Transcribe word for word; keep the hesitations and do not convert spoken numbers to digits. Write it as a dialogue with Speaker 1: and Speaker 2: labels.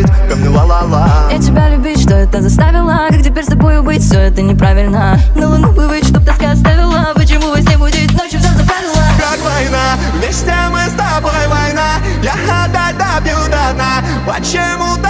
Speaker 1: говорит ко мне ла-ла-ла.
Speaker 2: Я тебя любить, что это заставило? Как теперь с тобой быть, все это неправильно. На луну плывать, чтоб тоска оставила. Почему во сне будет ночью все заправила?
Speaker 1: Как война, вместе мы с тобой война. Я отдать добью до дна. Почему